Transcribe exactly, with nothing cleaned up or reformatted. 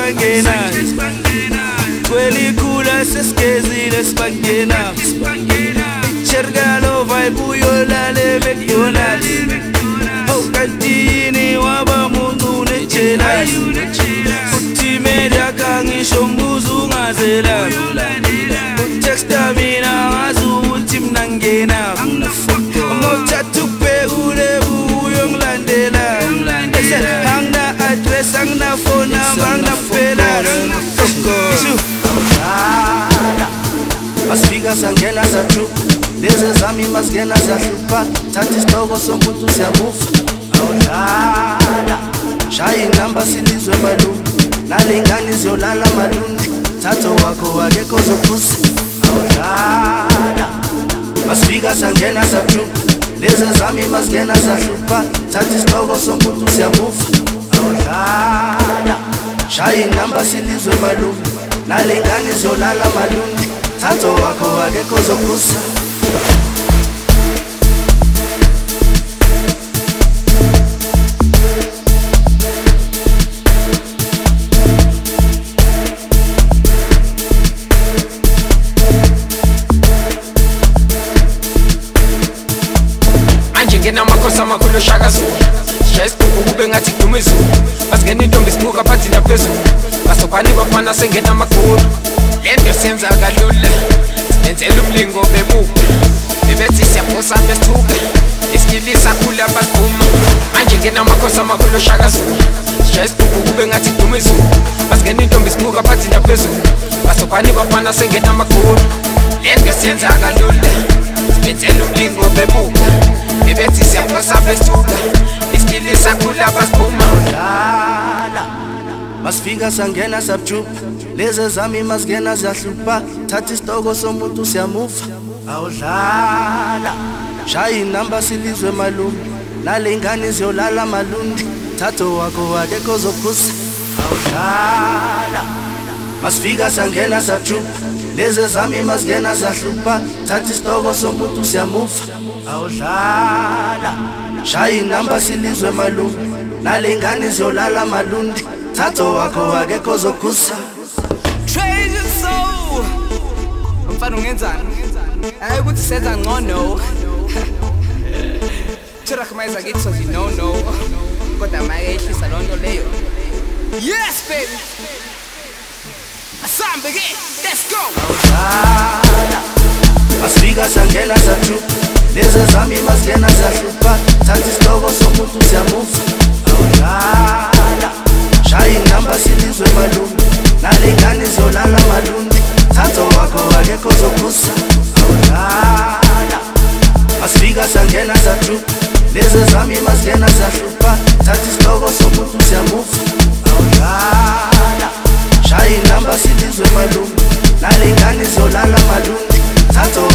sibangena kwelikula sesigezile sibangena Chergalo vibe uyolale McDonald's Okantini waba muntu nejealous Uthi media kangisho mbuzo ungazela Utexta mina ngazu uthi mina ngena Ngothatha ubhekule buyo ngilandela Angna address angna phone number angna phela Masifika sangena sathu Lezi zami masingena siyahlupha Thatha isihloko somuntu siyamufa Awudlala Shaya inamba silizwe malume Nalengane ziyolala malundi Thatha wakho akekho zophusa Awudlala Masifika sangena sathu Lezi zami masingena siyahlupha Thatha isihloko somuntu siyamufa Awudlala Shaya inamba silizwe malume Nalengane ziyolala malundi Thatha wakho akekho zophusa Ngena makosa makhulu shaka zulu Shayisibuku kube ngathi dume zulu Basingena intombi sibuka phansi naphezulu Basobhani bafana sengena makhulu Lento senza kalula Sibenzela umlingo bebuka Bebethi siyaphosa besithuka Isikilisa khula basibhuma Manje ngena makosa makhulu shaka zulu Shayisibuku kube ngathi dume zulu Basingena intombi sibuka phansi naphezulu Basobhani bafana sengena makhulu Lento senza kalula Sibenzela umlingo bebuka Bebethi siyaphosa besithuka Isikilisa khula basibhuma Awudlala Masifika sangena sabjupa Lezi zami masingena siyahlupha Thatha isihloko somuntu siyamufa Awudlala Shaya inamba silizwe malume Nalengane ziyolala malundi Thatha wakho akekho zophusa Awudlala Masifika sangena sabjupa Lezi zami masingena siyahlupha Thatha isihloko somuntu siyamufa Awudlala Shaya inamba silizwe malume Nalengane ziyolala malundi Thatha wakho akekho zophusa Treasure soul Mfana ungenzani Hayi ukuthi senza ngcono Tirakhmaiza kithi sothi no no Kodwa maye ehlisa lonto leyo Yes baby Asambe ke let's go Awudlala Masifika sangena sathu Lezi zami masingena siyahlupha Thatha isihloko somuntu siyamufa Awudlala Shaya inamba silizwe malume Nalengane ziyolala malundi Thatha wakho akekho zophusa Awudlala Masifika sangena sathu Lezi zami masingena siyahlupha Thatha isihloko somuntu siyamufa Awudlala Shaya inamba silizwe malume Nalengane ziyolala malundi Thatha